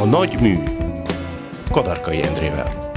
Nagy mű Kadarkai Endrével.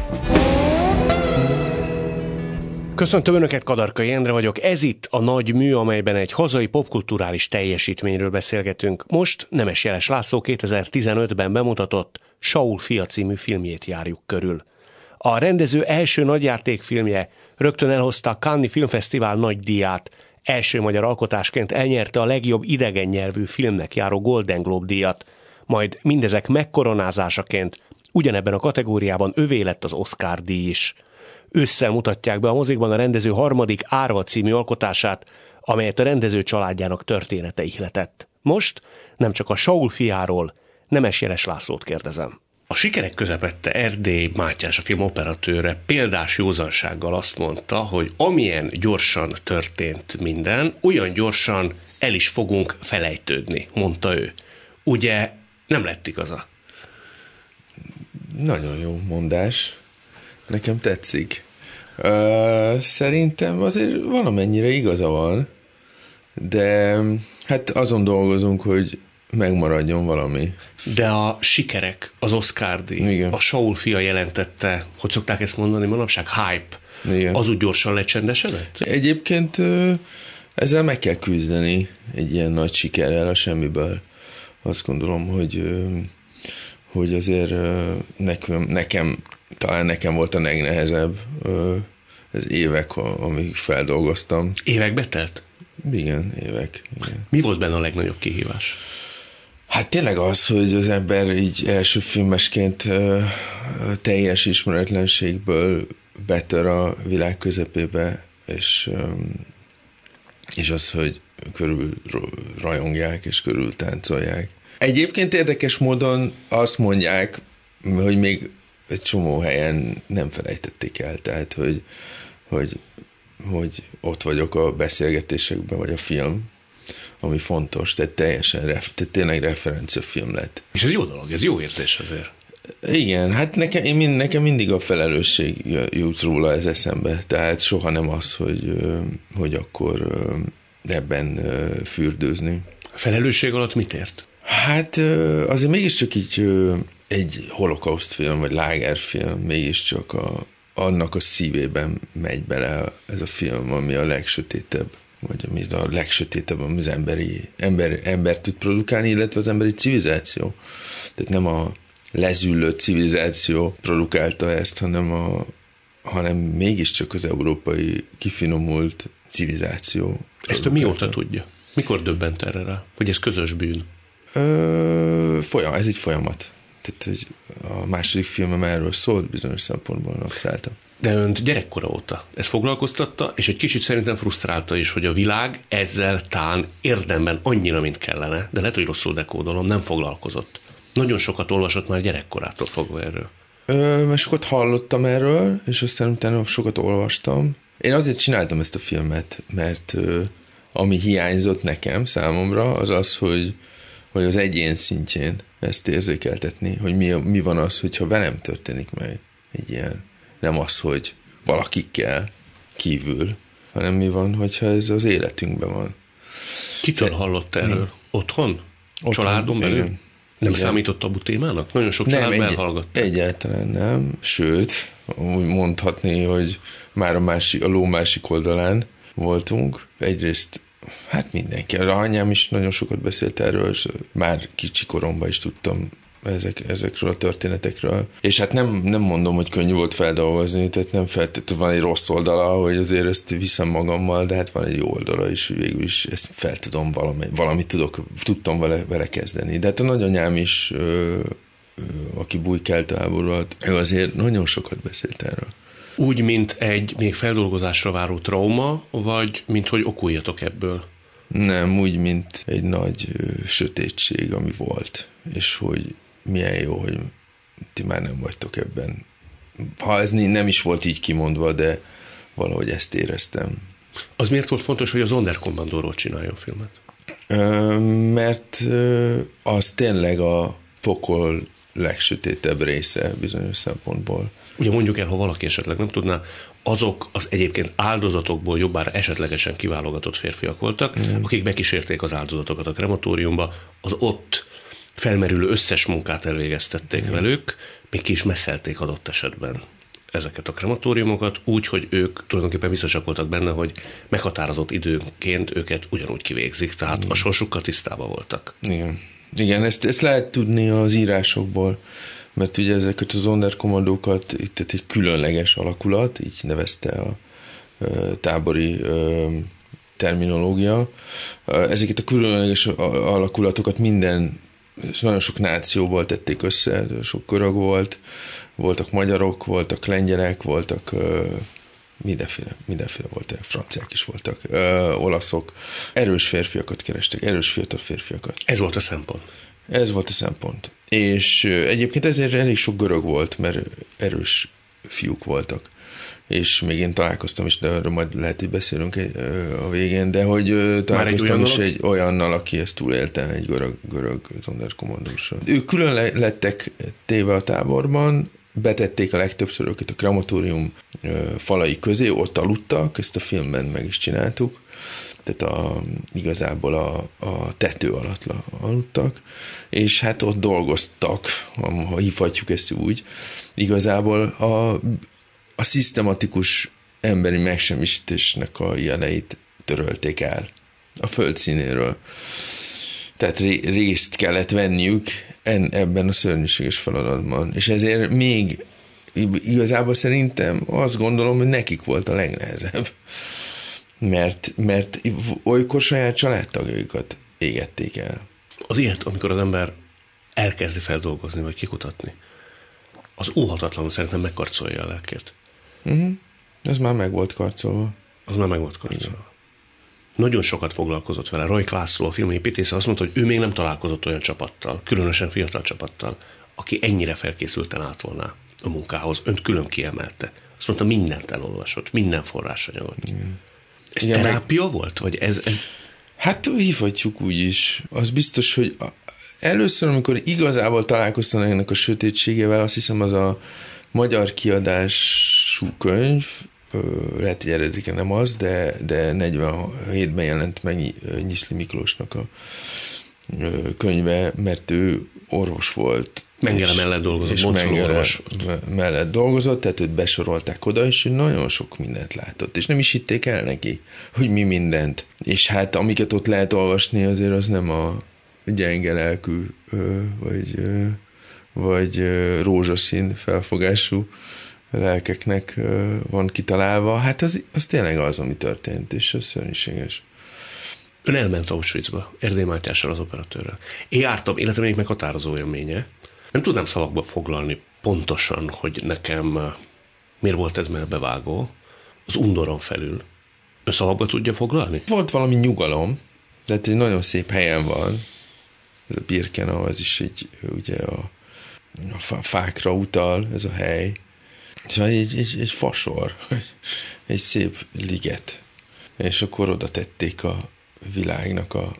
Köszöntöm Önöket, Kadarkai Endre vagyok. Ez itt a Nagy mű, amelyben egy hazai popkulturális teljesítményről beszélgetünk. Most Nemes Jeles László 2015-ben bemutatott Saul fia című filmjét járjuk körül. A rendező első nagyjátékfilmje rögtön elhozta a Cannes-i Filmfesztivál nagy díját. Első magyar alkotásként elnyerte a legjobb idegen nyelvű filmnek járó Golden Globe díjat. Majd mindezek megkoronázásaként ugyanebben a kategóriában övé lett az Oscar díj is. Ősszel mutatják be a mozikban a rendező harmadik Árva című alkotását, amelyet a rendező családjának története ihletett. Most nem csak a Saul fiáról, Nemes Jeles Lászlót kérdezem. A sikerek közepette Erdély Mátyás, a film operatőre példás józansággal azt mondta, hogy amilyen gyorsan történt minden, olyan gyorsan el is fogunk felejtődni, mondta ő. Ugye nem lett igaza? Nagyon jó mondás. Nekem tetszik. Szerintem azért valamennyire igaza van, de hát azon dolgozunk, hogy megmaradjon valami. De a sikerek, az Oscar-díj, a Saul fia jelentette, hogy szokták ezt mondani manapság, hype, igen. Az úgy gyorsan lecsendesedett? Egyébként ezzel meg kell küzdeni egy ilyen nagy sikerrel a semmiből. Azt gondolom, hogy azért talán nekem volt a legnehezebb az évek, amíg feldolgoztam. Évekbe telt? Igen, évek. Igen. Mi volt benne a legnagyobb kihívás? Hát tényleg az, hogy az ember így első filmesként teljes ismeretlenségből betör a világ közepébe, és az, hogy körül rajongják és körül táncolják. Egyébként érdekes módon azt mondják, hogy még egy csomó helyen nem felejtették el, tehát hogy ott vagyok a beszélgetésekben, vagy a film, ami fontos, tehát tényleg referenciafilm lett. És ez jó dolog, ez jó érzés azért. Igen, hát nekem mindig a felelősség jut róla ez eszembe, tehát soha nem az, hogy akkor ebben fürdőzni. A felelősség alatt mit ért? Hát azért mégiscsak így egy holokauszt-film, vagy lágerfilm, mégiscsak annak a szívében megy bele ez a film, ami a legsötétebb, vagy ami a legsötétebb, ami az ember tud produkálni, illetve az emberi civilizáció. Tehát nem a lezüllött civilizáció produkálta ezt, hanem mégiscsak az európai kifinomult civilizáció. Ezt ő mióta tudja? Mikor döbbent erre rá? Hogy ez közös bűn? Ez egy folyamat. Tehát, hogy a második filmem erről szólt, bizonyos szempontból napszálltam. De önt gyerekkora óta ez foglalkoztatta, és egy kicsit szerintem frusztrálta is, hogy a világ ezzel tán érdemben annyira, mint kellene, de lehet, hogy rosszul dekódolom, nem foglalkozott. Nagyon sokat olvasott már gyerekkorától fogva erről. Mert sokat hallottam erről, és aztán utána sokat olvastam. Én azért csináltam ezt a filmet, mert ami hiányzott nekem, számomra, az, hogy az egyén szintjén ezt érzékeltetni, hogy mi van az, hogyha velem történik meg egy ilyen. Nem az, hogy valakikkel kívül, hanem mi van, hogyha ez az életünkben van. Kitől hallott erről? Otthon? Családon belül? Igen. Nem számított tabu témának? Nagyon sok családban elhallgatta. Egyáltalán nem. Sőt, úgy mondhatni, hogy már a ló másik oldalán voltunk. Egyrészt hát mindenki. Az anyám is nagyon sokat beszélt erről, és már kicsi koromban is tudtam ezekről a történetekről. És hát nem mondom, hogy könnyű volt feldolgozni, tehát nem feltétlenül van egy rossz oldala, hogy azért ezt viszem magammal, de hát van egy jó oldala is, végül is ezt fel tudom valamit tudtam vele kezdeni. De hát a nagyanyám is, aki bujkált a háborút, ő azért nagyon sokat beszélt erről. Úgy, mint egy még feldolgozásra váró trauma, vagy mint hogy okuljatok ebből? Nem, úgy, mint egy nagy sötétség, ami volt, és hogy milyen jó, hogy ti már nem vagytok ebben. Ha ez nem is volt így kimondva, de valahogy ezt éreztem. Az miért volt fontos, hogy a Sonderkommandóról csináljon filmet? Mert az tényleg a pokol legsötétebb része bizonyos szempontból. Ugye mondjuk el, ha valaki esetleg nem tudná, azok az egyébként áldozatokból jobbára esetlegesen kiválogatott férfiak voltak, akik bekísérték az áldozatokat a krematóriumba, az ott felmerülő összes munkát elvégeztették velük, még ki is messzelték adott esetben ezeket a krematóriumokat, úgy, hogy ők tulajdonképpen biztosak voltak benne, hogy meghatározott időnként őket ugyanúgy kivégzik, tehát a sorsukkal tisztában voltak. Igen, ezt lehet tudni az írásokból, mert ugye ezeket az Sonderkommandókat itt egy különleges alakulat, így nevezte a tábori terminológia. Ezeket a különleges alakulatokat nagyon sok nációból tették össze, sok görög volt, voltak magyarok, voltak lengyelek, voltak mindenféle voltak, franciák is voltak, olaszok. Erős férfiakat kerestek, erős fiatal férfiakat. Ez volt a szempont. Ez volt a szempont. És egyébként ezért elég sok görög volt, mert erős fiúk voltak. És még én találkoztam is, de erről majd lehet, hogy beszélünk a végén, de hogy találkoztam is egy olyannal, aki ezt túlélte, egy görög Sonderkommandóssal. Ők külön lettek téve a táborban, betették a legtöbbször őket a krematórium falai közé, ott aludtak, ezt a filmben meg is csináltuk, tehát igazából a tető alatt aludtak, és hát ott dolgoztak, ha hívhatjuk ezt úgy, igazából a szisztematikus emberi megsemmisítésnek a jeleit törölték el a földszínéről. Tehát részt kellett venniük ebben a szörnyűséges feladatban. És ezért még igazából szerintem azt gondolom, hogy nekik volt a legnehezebb. Mert olykor saját családtagjaikat égették el. Az ilyet, amikor az ember elkezdi feldolgozni, vagy kikutatni, az óhatatlanul szerintem megkarcolja a lelkét. Ez már meg volt karcolva. Az már meg volt karcolva. Igen. Nagyon sokat foglalkozott vele. Rajk László, a filmépítésze azt mondta, hogy ő még nem találkozott olyan csapattal, különösen fiatal csapattal, aki ennyire felkészülten állt volna a munkához. Önt külön kiemelte. Azt mondta, mindent elolvasott, minden forrásanyagot. Igen. Ez igen, terápia volt? Vagy ez... Hát hívhatjuk úgy is. Az biztos, hogy először, amikor igazából találkoztam ennek a sötétségével, azt hiszem az a magyar kiadású könyv, lehet, hogy eredetileg nem az, de 47-ben jelent meg Nyiszli Miklósnak a könyve, mert ő orvos volt. Mengele mellett dolgozott, mellett dolgozott, tehát őt besorolták oda, és ő nagyon sok mindent látott, és nem is hitték el neki, hogy mi mindent. És hát amiket ott lehet olvasni, azért az nem a gyenge lelkű, vagy rózsaszín felfogású lelkeknek van kitalálva. Hát az tényleg az, ami történt, és az szörnyűséges. Ön elment Auschwitzba, Erdély Mátyással, az operatőrrel. Én jártam, életem egyik meghatározó élménye. Nem tudnám szavakba foglalni pontosan, hogy nekem miért volt ez bevágó. Az undoron felül. Ön szavakba tudja foglalni? Volt valami nyugalom, tehát egy nagyon szép helyen van. Ez a Birkenau, ez is ugye a fákra utal, ez a hely. Szóval egy fasor, egy szép liget. És akkor oda tették a világnak a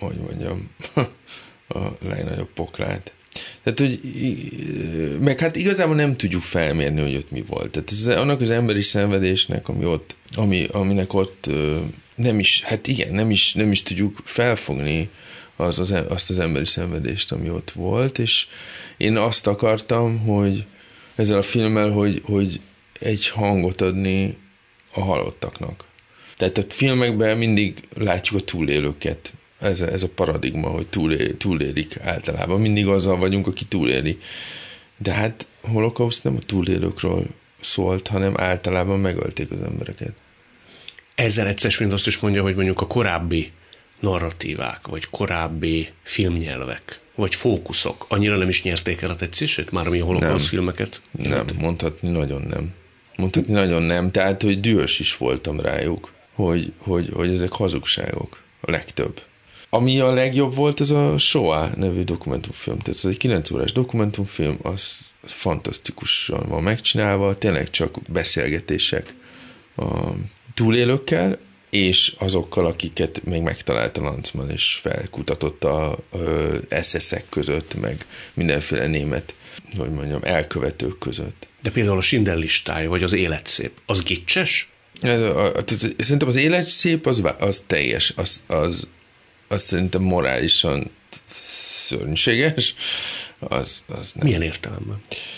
legnagyobb poklát. Tehát, hogy meg hát igazából nem tudjuk felmérni, hogy ott mi volt. Tehát ez annak az emberi szenvedésnek, aminek ott nem is, hát igen, nem is tudjuk felfogni azt az emberi szenvedést, ami ott volt, és én azt akartam, hogy ezzel a filmmel, hogy egy hangot adni a halottaknak. Tehát a filmekben mindig látjuk a túlélőket. Ez a paradigma, hogy túlélik általában. Mindig azzal vagyunk, aki túléli. De hát holokauszt nem a túlélőkről szólt, hanem általában megölték az embereket. Ezzel egyszer mind azt is mondja, hogy mondjuk a korábbi narratívák, vagy korábbi filmnyelvek, vagy fókuszok annyira nem is nyerték el a tetszését, már ami a holokauszt filmeket? Nem, mondhatni nagyon nem. Tehát, hogy dühös is voltam rájuk, hogy ezek hazugságok, a legtöbb. Ami a legjobb volt, ez a Shoah nevű dokumentumfilm. Tehát ez egy 9 órás dokumentumfilm, az fantasztikusan van megcsinálva, tényleg csak beszélgetések a túlélőkkel, és azokkal, akiket még megtalált a Lanzmann, és felkutatott a SS-ek között, meg mindenféle német, elkövetők között. De például a Schindler listája, vagy az Élet szép, az gicses? Szerintem az Élet szép, az teljes, az szerintem morálisan szörnyűséges, az nem. Milyen értelemben?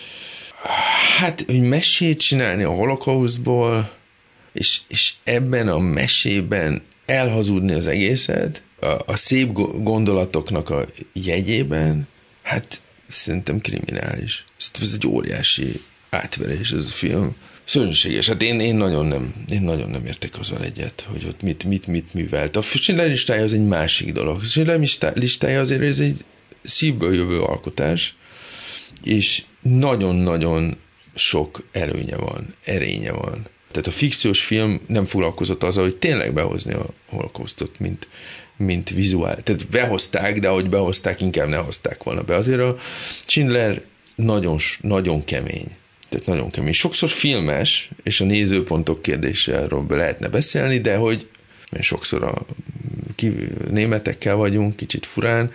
Hát, hogy mesét csinálni a holokausztból, és ebben a mesében elhazudni az egészet, a szép gondolatoknak a jegyében, hát szerintem kriminális. Ez egy óriási átverés ez a film. Szörnyűséges. Hát én nagyon nem értek azzal egyet, hogy ott mit művelt. A Schindler listája az egy másik dolog. A Schindler listája azért ez egy szívből jövő alkotás, és nagyon-nagyon sok erénye van. Tehát a fikciós film nem foglalkozott azzal, hogy tényleg behozni a holokausztot, mint vizuál. Tehát behozták, de ahogy behozták, inkább ne hozták volna be. Azért a Schindler nagyon kemény. Tehát nagyon kemény. Sokszor filmes, és a nézőpontok kérdéséről lehetne beszélni, de hogy mert sokszor németekkel vagyunk, kicsit furán,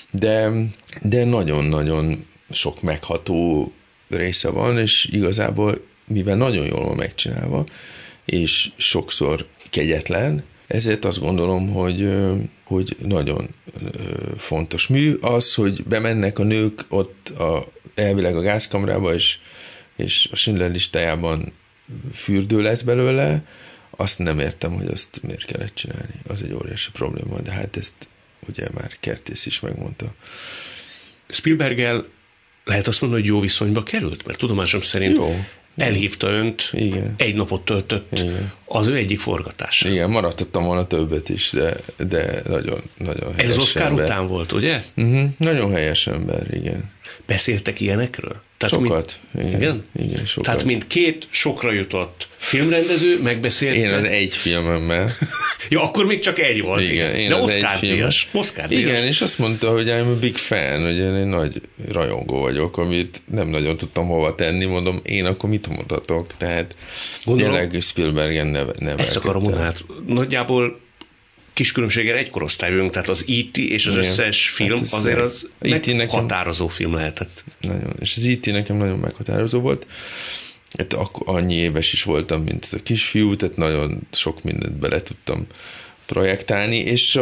de nagyon-nagyon sok megható része van, és igazából, mivel nagyon jól van megcsinálva, és sokszor kegyetlen, ezért azt gondolom, hogy nagyon fontos mű az, hogy bemennek a nők ott elvileg a gázkamrába, és a Schindler listájában fürdő lesz belőle, azt nem értem, hogy azt miért kellett csinálni. Az egy óriási probléma, de hát ezt ugye már Kertész is megmondta. Spielberggel lehet azt mondani, hogy jó viszonyba került? Mert tudomásom szerint jó. Elhívta önt, igen. Egy napot töltött igen. Az ő egyik forgatásán. Igen, maradhattam volna többet is, de nagyon helyes. Ez az Oscar ember. Után volt, ugye? Nagyon helyes ember, igen. Beszéltek ilyenekről? Tehát sokat. Igen, sokat. Tehát mint két sokra jutott filmrendező, megbeszélte. Én az egy filmemmel. Ja, akkor még csak egy volt. Igen, én de az egy film. Igen, és azt mondta, hogy I'm a big fan, hogy én egy nagy rajongó vagyok, amit nem nagyon tudtam hova tenni, mondom, én akkor mit mondhatok? Tehát tényleg Spielbergen nevelkedtem. Ezt akarom mondani, hát nagyjából kis különbséggel egy korosztályunk, tehát az E.T. és az összes film hát azért az meghatározó film lehetett. Nagyon, és az E.T. nekem nagyon meghatározó volt. Hát annyi éves is voltam, mint a kisfiú, tehát nagyon sok mindent bele tudtam projektálni, és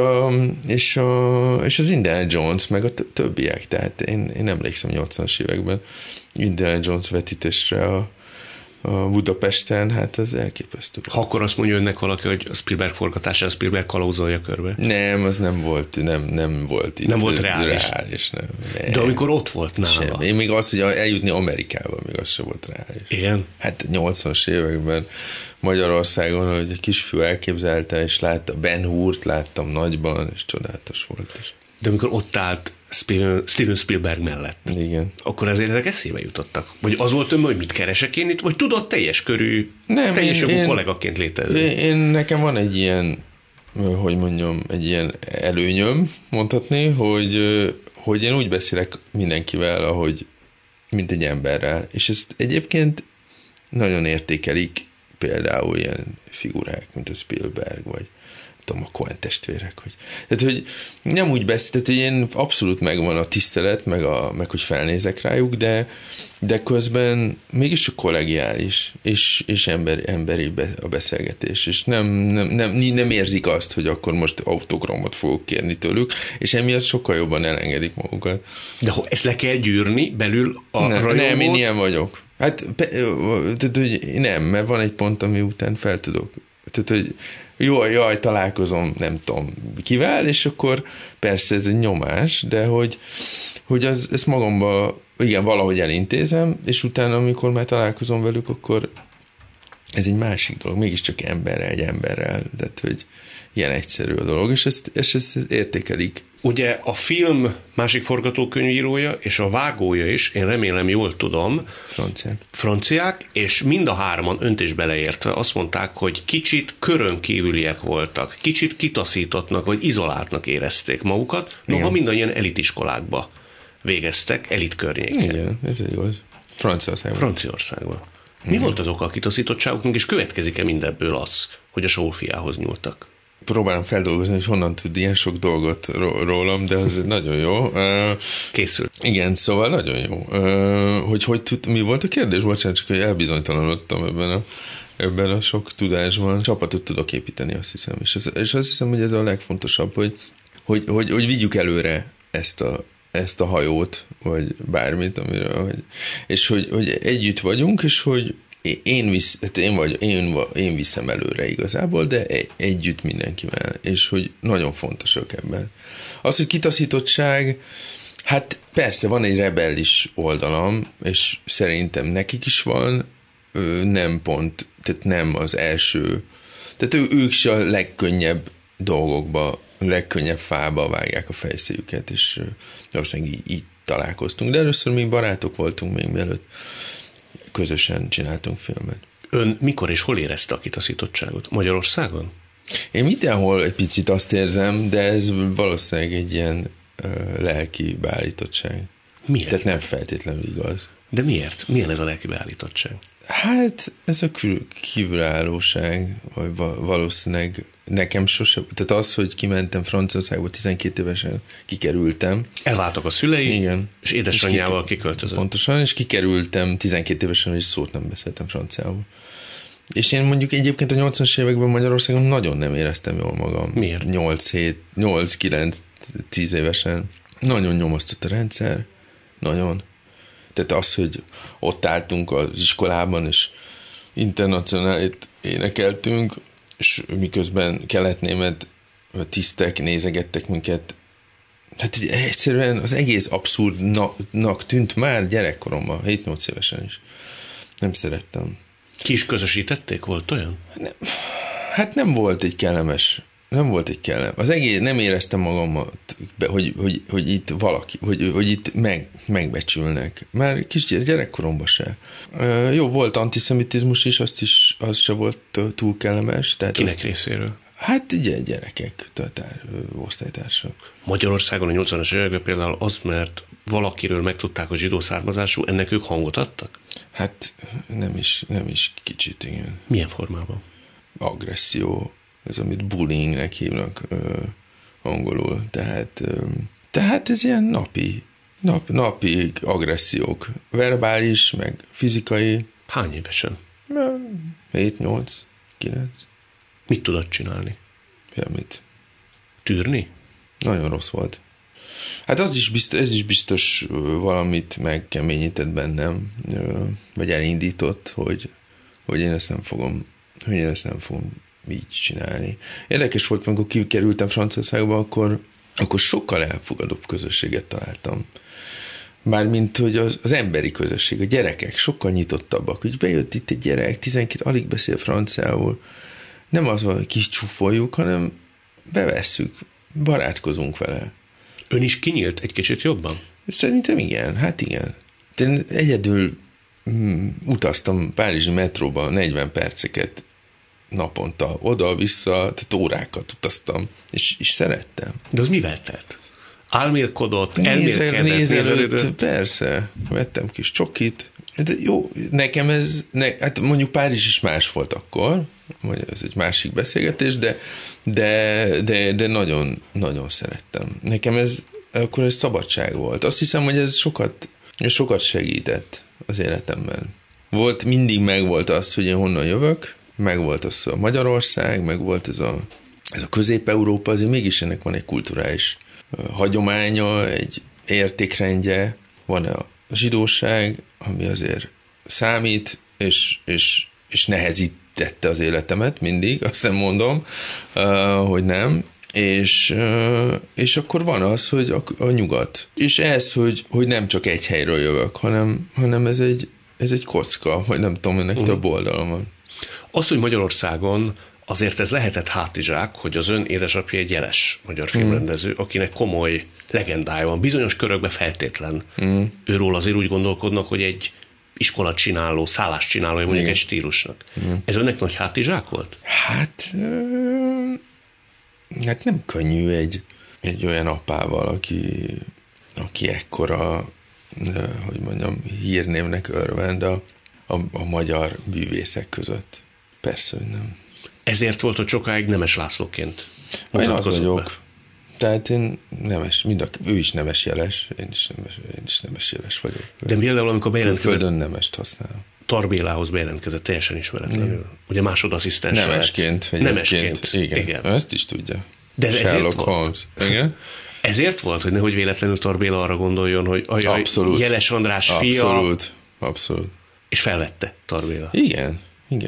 az Indiana Jones, meg a többiek, tehát én emlékszem 80-as években Indiana Jones vetítésre a Budapesten, hát az elképesztő. Ha akkor azt mondja önnek valaki, hogy a Spielberg forgatásán Spielberg kalauzolja körbe? Nem, az nem volt itt. Nem volt reális. Nem. De amikor ott volt nála? Sem. Én még az, hogy eljutni Amerikába, még az sem volt reális. Igen? Hát 80-as években Magyarországon, hogy egy kisfiú elképzelte, és látta Ben Hurt, láttam nagyban, és csodálatos volt is. De amikor ott állt Steven Spielberg mellett. Igen. Akkor azért ezek eszébe jutottak? Vagy az volt hogy mit keresek én itt? Vagy tudod teljes körű, teljes jogú kollégaként létezni? Nekem van egy ilyen, hogy mondjam, egy ilyen előnyöm, mondhatni, hogy én úgy beszélek mindenkivel, ahogy mint egy emberrel. És ezt egyébként nagyon értékelik például ilyen figurák, mint a Spielberg, vagy a Coen testvérek, hogy nem úgy beszélt, hogy én abszolút megvan a tisztelet, meg hogy felnézek rájuk, de közben mégiscsak kollegiális, és emberi a beszélgetés, és nem érzik azt, hogy akkor most autogramot fogok kérni tőlük, és emiatt sokkal jobban elengedik magukat. De ezt le kell gyűrni belül a rajongót? Nem, én ilyen vagyok. Hát, tehát, hogy nem, mert van egy pont, ami után fel tudok. Tehát, hogy jaj, találkozom, nem tudom kivel, és akkor persze ez egy nyomás, de hogy ezt magamba, igen, valahogy elintézem, és utána, amikor már találkozom velük, akkor ez egy másik dolog, mégiscsak egy emberrel, tehát, hogy ilyen egyszerű a dolog, és ezt értékelik. Ugye a film másik forgatókönyvírója és a vágója is, én remélem jól tudom, franciák, és mind a hárman önt is beleértve azt mondták, hogy kicsit körön kívüliek voltak, kicsit kitaszítottnak vagy izoláltnak érezték magukat, noha mindannyian elitiskolákba végeztek, elit környéken. Igen, ez igaz. Franciaországban. Mi volt az oka a kitaszítottságuknak, és következik-e mindebből az, hogy a Saul fiához nyúltak? Próbálom feldolgozni, hogy honnan tud ilyen sok dolgot rólam, de az nagyon jó. Készült. Igen, szóval nagyon jó. Mi volt a kérdés? Bocsánat, csak hogy elbizonytalanodtam ebben a sok tudásban. Csapatot tudok építeni, azt hiszem. És azt hiszem, hogy ez a legfontosabb, hogy vigyük előre ezt ezt a hajót, vagy bármit, és hogy együtt vagyunk, és hogy én viszem előre igazából, de együtt mindenkivel, és hogy nagyon fontosak ebben. Az, hogy kitaszítottság, hát persze van egy rebellis oldalam, és szerintem nekik is van, nem pont, tehát nem az első, tehát ők is a legkönnyebb dolgokba, legkönnyebb fába vágják a fejszéjüket, és valószínűleg így találkoztunk. De először még barátok voltunk, még mielőtt közösen csináltunk filmet. Ön mikor és hol érezte a kitaszítottságot? Magyarországon? Én mindenhol egy picit azt érzem, de ez valószínűleg egy ilyen lelki beállítottság. Miért? Tehát nem feltétlenül igaz. De miért? Milyen ez a lelki beállítottság? Hát ez a kívülállóság, vagy valószínűleg nekem sose, tehát az, hogy kimentem Franciaországba 12 évesen, kikerültem. Elváltak a szülei, igen, és édesanyjával kiköltözött. Pontosan, és kikerültem 12 évesen, és szót nem beszéltem franciául. És én mondjuk egyébként a 80-as években Magyarországon nagyon nem éreztem jól magam. Miért? 8-9-10 évesen. Nagyon nyomasztott a rendszer. Nagyon. Tehát az, hogy ott álltunk az iskolában, és internacionálit énekeltünk, és miközben kelet-német tisztek nézegettek minket. Hát egyszerűen az egész abszurdnak tűnt már gyerekkoromban, 7-8 évesen is. Nem szerettem. Ki is közösítették? Volt olyan? Hát nem volt egy kellemes. Az egész, nem éreztem magamat, hogy itt valaki, hogy itt megbecsülnek. Már kis gyerekkoromban se. Jó, volt antiszemitizmus is, az se volt túl kellemes. Tehát kinek részéről? Hát ugye gyerekek, osztálytársak. Magyarországon a 80-as években például az, mert valakiről megtudták a zsidó származású, ennek ők hangot adtak? Hát nem is kicsit, igen. Milyen formában? Agresszió, ez amit bullyingnek hívnak angolul. Tehát ez ilyen napi agressziók. Verbális, meg fizikai. Hány évesen? 7, 8, 9. Mit tudod csinálni? Semmit. Tűrni? Nagyon rossz volt. Hát ez is biztos valamit megkeményített bennem, vagy elindított, hogy én ezt nem fogom így csinálni. Érdekes volt, amikor kikerültem Franciaországba, akkor sokkal elfogadóbb közösséget találtam. Mármint, hogy az emberi közösség, a gyerekek sokkal nyitottabbak. Úgy bejött itt egy gyerek, 12, alig beszél franciául, nem az van, hogy kicsúfoljuk, hanem bevesszük, barátkozunk vele. Ön is kinyílt egy kicsit jobban? Szerintem igen, hát igen. Én egyedül utaztam Párizsi metróba 40 perceket naponta, oda-vissza, tehát órákat utaztam, és szerettem. De az mivel telt? Álmélkodott, elmélkedett, persze, vettem kis csokit. De jó, nekem hát mondjuk Párizs is más volt akkor, ez egy másik beszélgetés, de nagyon, nagyon szerettem. Nekem akkor ez szabadság volt. Azt hiszem, hogy ez sokat segített az életemben. Mindig megvolt az, hogy én honnan jövök, megvolt az a Magyarország, megvolt ez a Közép-Európa, azért mégis ennek van egy kulturális hagyománya, egy értékrendje, van a zsidóság, ami azért számít, és nehezítette az életemet mindig, azt nem mondom, hogy nem, és akkor van az, hogy a nyugat. És ez, hogy nem csak egy helyről jövök, hanem ez egy kocka, vagy nem tudom, ennek több oldalon van. Az, hogy Magyarországon azért ez lehetett hátizsák, hogy az ön édesapja egy jeles magyar filmrendező, akinek komoly legendája van. Bizonyos körökben feltétlen. Őról azért úgy gondolkodnak, hogy egy iskolat csináló, szállást csináló, mondjuk egy stílusnak. Ez önnek nagy hátizsák volt? Hát nem könnyű egy olyan apával, aki ekkora, hogy mondjam, hírnévnek örvend a magyar művészek között. Persze, hogy nem. Ezért volt, hogy sokáig Nemes Lászlóként én az vagyok. Tehát én nemes, ő is nemes jeles, én is nemes jeles vagyok. De például, amikor bejelentkezett... Földön nemest használom. Tarbélához bejelentkezett teljesen ismeretlenül. Ugye másodasszisztens Nemesként. Igen. Ezt is tudja. De Sherlock Holmes. Igen. Ezért volt, hogy nehogy véletlenül Tóth Béla arra gondoljon, hogy ajaj, Jeles András fia. Abszolút. És felvette Tóth Béla. Igen.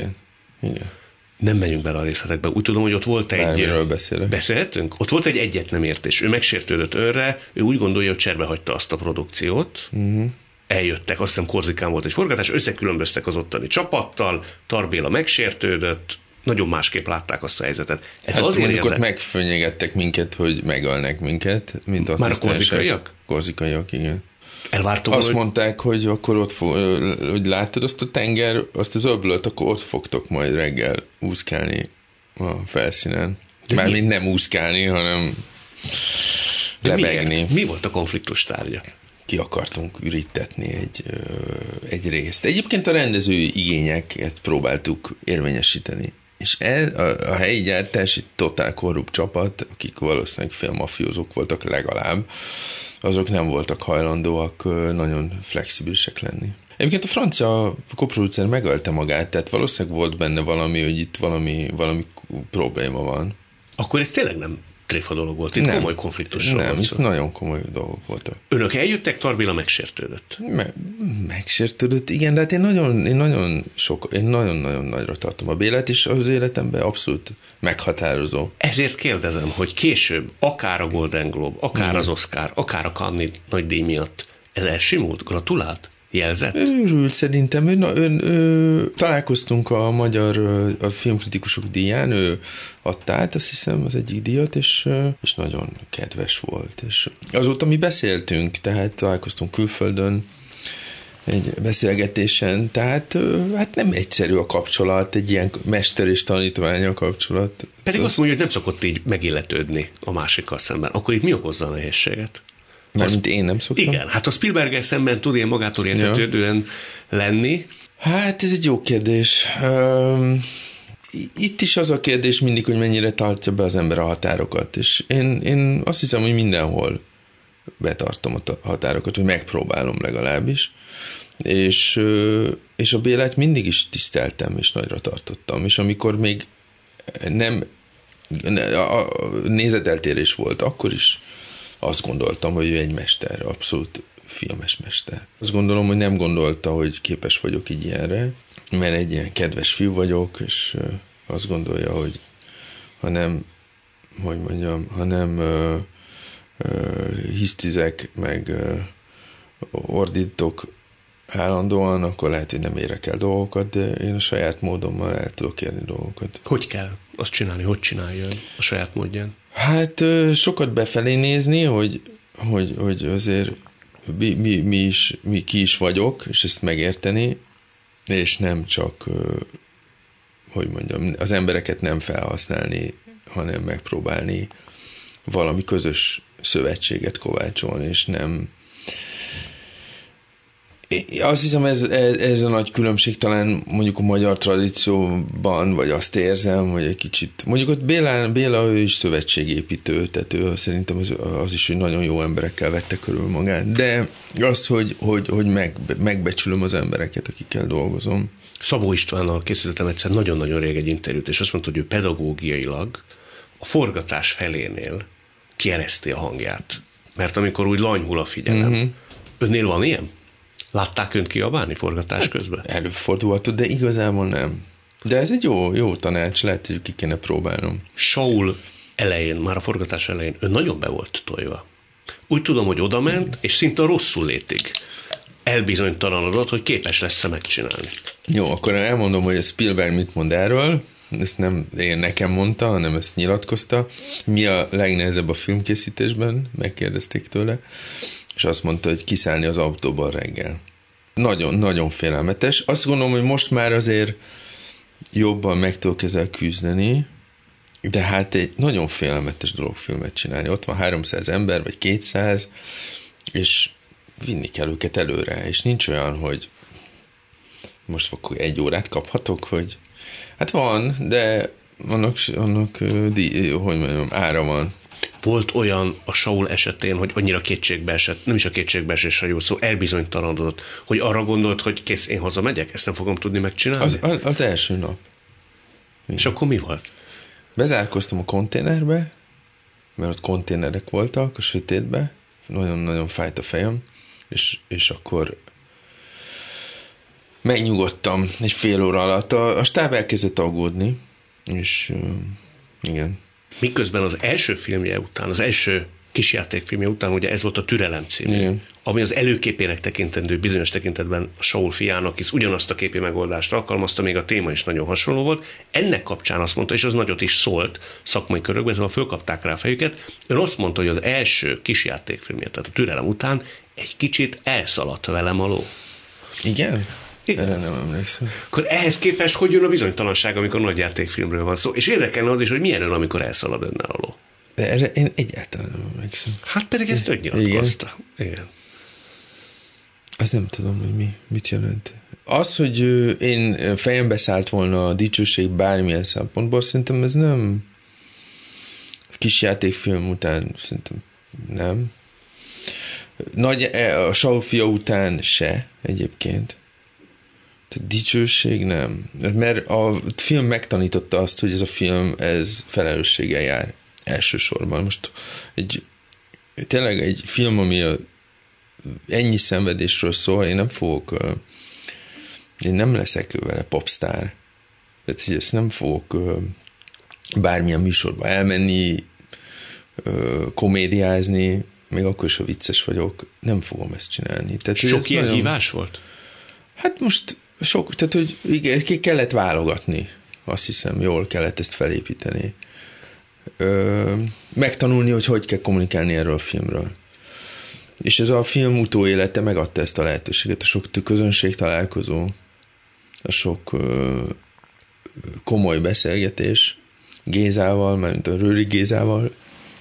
Nem menjünk bele a részletekbe. Úgy tudom, hogy ott volt egy... Bármiről beszélek. Beszélhetünk? Ott volt egy egyet nem értés. Ő megsértődött önre, ő úgy gondolja, hogy cserbe hagyta azt a produkciót. Eljöttek, azt hiszem Korzikán volt egy forgatás, összekülönböztek az ottani csapattal, Tóth Béla megsértődött, nagyon másképp látták azt a helyzetet. Ez hát azért mondjuk ott megfönyegettek minket, hogy megölnek minket, mint az. Már a korzikaiak? Korzikaiak, igen. Elvártam, azt mondták, hogy akkor ott hogy láttad azt a tenger, azt az öblöt, akkor ott fogtok majd reggel úszkálni a felszínen. Mármint nem úszkálni, hanem lebegni. Miért? Mi volt a konfliktus tárgya? Ki akartunk ürítetni egy részt. Egyébként a rendezői igényeket próbáltuk érvényesíteni. És a helyi gyártás egy totál korrupt csapat, akik valószínűleg félmafiózók voltak legalább, azok nem voltak hajlandóak nagyon flexibilisek lenni. Egyébként a francia koproducer megölte magát, tehát valószínűleg volt benne valami, hogy itt valami probléma van. Akkor ez tényleg nem tréfa dolog volt, itt komoly konfliktusról volt szó. Nagyon komoly dolgok voltak. Önök eljöttek, Tóth Béla megsértődött. Megsértődött, igen, de hát én nagyon-nagyon nagyra tartom a Bélát, és az életemben abszolút meghatározó. Ezért kérdezem, hogy később, akár a Golden Globe, akár az Oscar, akár a Cannes nagy díj miatt, ez elsimult? Gratulált? Jelzett? Örült szerintem. Találkoztunk a magyar a filmkritikusok díján, ő adta át, azt hiszem, az egyik díjat, és nagyon kedves volt. És azóta mi beszéltünk, tehát találkoztunk külföldön egy beszélgetésen, tehát hát nem egyszerű a kapcsolat, egy ilyen mester és tanítvány a kapcsolat. Pedig azt mondja, hogy nem szokott így megilletődni a másikkal szemben. Akkor itt mi okozza a nehézséget? Mert én nem szoktam. Igen, hát a Spielberggel szemben tud ilyen magától értetődően lenni. Hát ez egy jó kérdés. Itt is az a kérdés mindig, hogy mennyire tartja be az ember a határokat. És én azt hiszem, hogy mindenhol betartom a határokat, hogy megpróbálom legalábbis. És a Bélát mindig is tiszteltem, és nagyra tartottam. És amikor még nem a nézeteltérés volt, akkor is azt gondoltam, hogy ő egy mester, abszolút filmes mester. Azt gondolom, hogy nem gondolta, hogy képes vagyok így ilyenre, mert egy ilyen kedves fiú vagyok, és azt gondolja, hogy ha nem hisztizek, meg ordítok állandóan, akkor lehet, hogy nem érek el dolgokat, de én a saját módommal el tudok érni dolgokat. Hogy kell azt csinálni? Hogy csinálja a saját módján? Hát sokat befelé nézni, hogy azért ki is vagyok, és ezt megérteni, és nem csak, az embereket nem felhasználni, hanem megpróbálni valami közös szövetséget kovácsolni, és nem... Azt hiszem, ez a nagy különbség talán mondjuk a magyar tradícióban, vagy azt érzem, hogy egy kicsit... Mondjuk ott Béla ő is szövetségépítő, tehát ő szerintem az is, hogy nagyon jó emberekkel vette körül magát, de az, hogy megbecsülöm az embereket, akikkel dolgozom. Szabó Istvánnal készítettem egyszer nagyon-nagyon rég egy interjút, és azt mondta, hogy ő pedagógiailag a forgatás felénél kiereszti a hangját. Mert amikor úgy lanyhul a figyelem. Önnél van ilyen? Látták önt kiabálni forgatás közben? Előfordulhatott, de igazából nem. De ez egy jó tanács, lehet, hogy ki kéne próbálnom. Saul elején, már a forgatás elején, ön nagyon be volt tojva. Úgy tudom, hogy odament, és szinte a rosszul létig elbizonytalanodott, hogy képes lesz-e megcsinálni. Jó, akkor elmondom, hogy a Spielberg mit mond erről. Ezt nem én nekem mondta, hanem ezt nyilatkozta. Mi a legnehezebb a filmkészítésben? Megkérdezték tőle. És azt mondta, hogy kiszállni az autóban reggel. Nagyon-nagyon félelmetes. Azt gondolom, hogy most már azért jobban meg tudok ezzel küzdeni, de hát egy nagyon félelmetes dolog filmet csinálni. Ott van 300 ember, vagy 200, és vinni kell őket előre, és nincs olyan, hogy most akkor 1 órát kaphatok, hogy hát van, de annak ára van. Volt olyan a Saul esetén, hogy annyira kétségbe esett, nem is a kétségbeesésre jó szó, elbizonytalanodott, hogy arra gondolt, hogy kész, én hazamegyek, ezt nem fogom tudni megcsinálni? Az első nap. És akkor mi volt? Bezárkoztam a konténerbe, mert ott konténerek voltak a sötétben, nagyon-nagyon fájt a fejem, és akkor megnyugodtam egy fél óra alatt. A stáb elkezdett aggódni, és igen. Miközben az első filmje után, az első kisjátékfilmje után, ugye ez volt a Türelem című, Igen. ami az előképének tekintendő bizonyos tekintetben a Saul fiának is ugyanazt a képi megoldást alkalmazta, még a téma is nagyon hasonló volt. Ennek kapcsán azt mondta, és az nagyot is szólt szakmai körökben, szóval fölkapták rá a fejüket. Ön azt mondta, hogy az első kisjátékfilmje, tehát a Türelem után egy kicsit elszaladt velem a ló. Igen? Igen. Erre nem emlékszem. Akkor ehhez képest hogy jön a bizonytalanság, amikor nagy játékfilmről van szó? És érdekelne az is, hogy milyen ön, amikor elszalad önnel a ló. De erre én egyáltalán nem emlékszem. Hát pedig ezt ön nyilatkozta. Igen. Azt nem tudom, hogy mit jelent. Az, hogy én fejembe szállt volna a dicsőség bármilyen szempontból, szerintem ez nem kis játékfilm után, szerintem nem. A Saul fia után se egyébként. Tehát dicsőség nem. Mert a film megtanította azt, hogy ez a film, ez felelősséggel jár elsősorban. Most tényleg egy film, ami ennyi szenvedésről szól, én nem leszek vele popstar. Tehát, hogy ezt nem fogok bármilyen műsorba elmenni, komédiázni, még akkor is, ha vicces vagyok, nem fogom ezt csinálni. Tehát, sok ilyen hívás volt? Hát most sok, tehát, hogy ki kellett válogatni. Azt hiszem, jól kellett ezt felépíteni. Megtanulni, hogy kell kommunikálni erről a filmről. És ez a film utóélete megadta ezt a lehetőséget, a sok közönség találkozó, a sok komoly beszélgetés Gézával, mármint a Rőri Gézával,